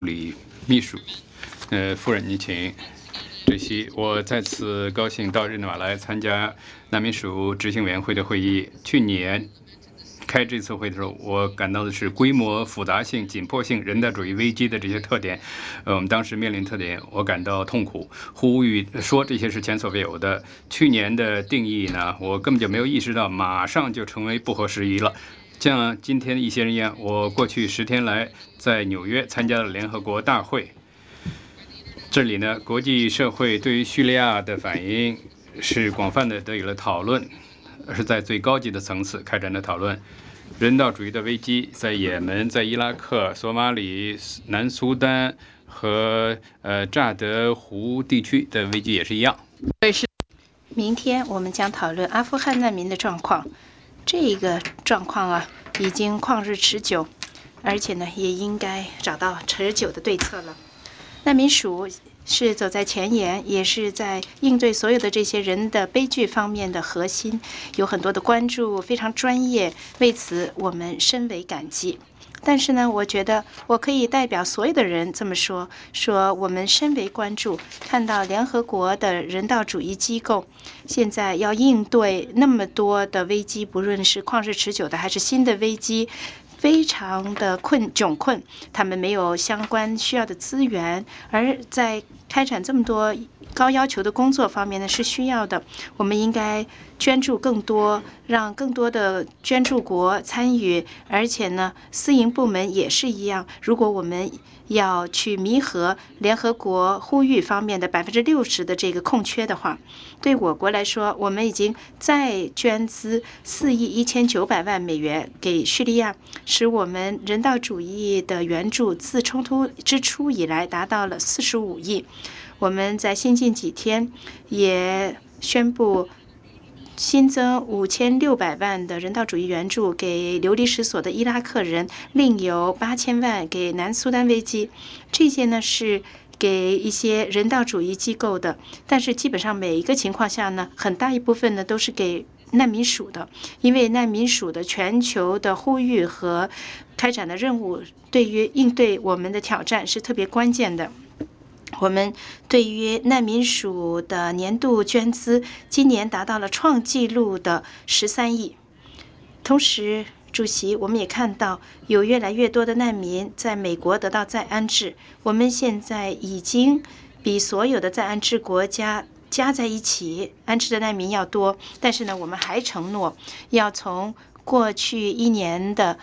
李秘书，夫人，你请。主席，我再次高兴到日内瓦来参加难民署执行委员会的会议。去年开这次会的时候，我感到的是规模、复杂性、紧迫性、人道主义危机的这些特点。我们当时面临特点，我感到痛苦，呼吁说这些是前所未有的。去年的定义呢，我根本就没有意识到，马上就成为不合时宜了。像今天一些人一样，我过去10天来在纽约参加了联合国大会。这里呢，国际社会对于叙利亚的反应是广泛的得以了讨论，是在最高级的层次开展的讨论。人道主义的危机在也门、在伊拉克、索马里、南苏丹和乍得湖地区的危机也是一样。 明天我们将讨论阿富汗难民的状况。这个状况已经旷日持久，而且呢，也应该找到持久的对策了。难民署是走在前沿，也是在应对所有的这些人的悲剧方面的核心，有很多的关注，非常专业，为此我们深为感激。但是呢，我觉得我可以代表所有的人这么说：我们深为关注，看到联合国的人道主义机构现在要应对那么多的危机，不论是旷日持久的还是新的危机，非常的窘困，他们没有相关需要的资源，而在开展这么多高要求的工作方面呢是需要的。我们应该捐助更多，让更多的捐助国参与，而且呢，私营部门也是一样。如果我们要去弥合联合国呼吁方面的60%的这个空缺的话，对我国来说，我们已经再捐资4亿1900万美元给叙利亚，使我们人道主义的援助自冲突之初以来达到了45亿。我们在新近几天也宣布新增5600万的人道主义援助给流离失所的伊拉克人，另有8000万给南苏丹危机。这些呢是给一些人道主义机构的，但是基本上每一个情况下呢，很大一部分呢都是给难民署的，因为难民署的全球的呼吁和开展的任务，对于应对我们的挑战是特别关键的。我们对于难民署的年度捐资，今年达到了创纪录的13亿。同时，主席，我们也看到有越来越多的难民在美国得到再安置。我们现在已经比所有的再安置国家加在一起安置的难民要多，但是呢，我们还承诺要从过去一年的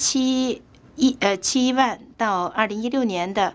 7万到2016年的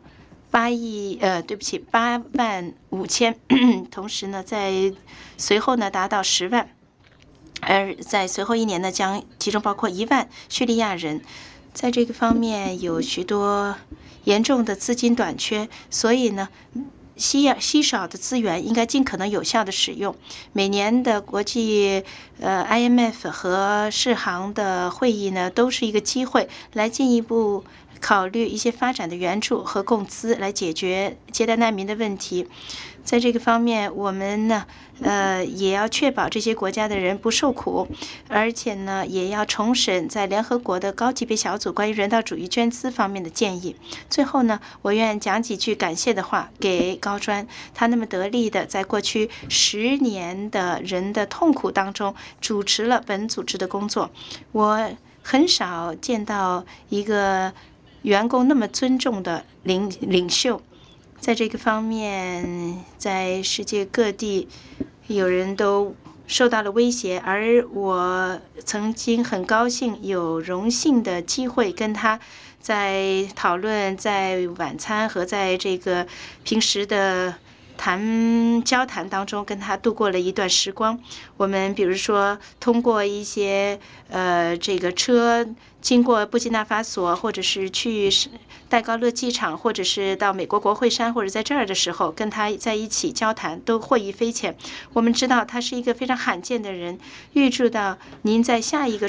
8万5千，同时呢，在随后呢达到10万，而在随后一年呢，将其中包括1万叙利亚人。在这个方面有许多严重的资金短缺，所以呢，稀少的资源应该尽可能有效的使用。每年的国际IMF 和世行的会议呢，都是一个机会来进一步考虑一些发展的援助和共资，来解决接待难民的问题。在这个方面，我们呢，也要确保这些国家的人不受苦，而且呢，也要重审在联合国的高级别小组关于人道主义捐资方面的建议。最后呢，我愿讲几句感谢的话给高专，他那么得力的在过去10年的人的痛苦当中主持了本组织的工作。我很少见到一个员工那么尊重的领袖。在这个方面，在世界各地有人都受到了威胁，而我曾经很高兴有荣幸的机会跟他在讨论，在晚餐和在这个平时的交谈当中跟他度过了一段时光。我们比如说通过一些这个车经过布基纳法索，或者是去戴高乐机场，或者是到美国国会山，或者在这儿的时候跟他在一起交谈，都获益匪浅。我们知道他是一个非常罕见的人。预祝到您在下一个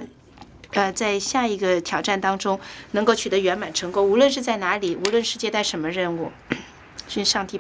挑战当中能够取得圆满成功，无论是在哪里，无论是接待什么任务，是上帝。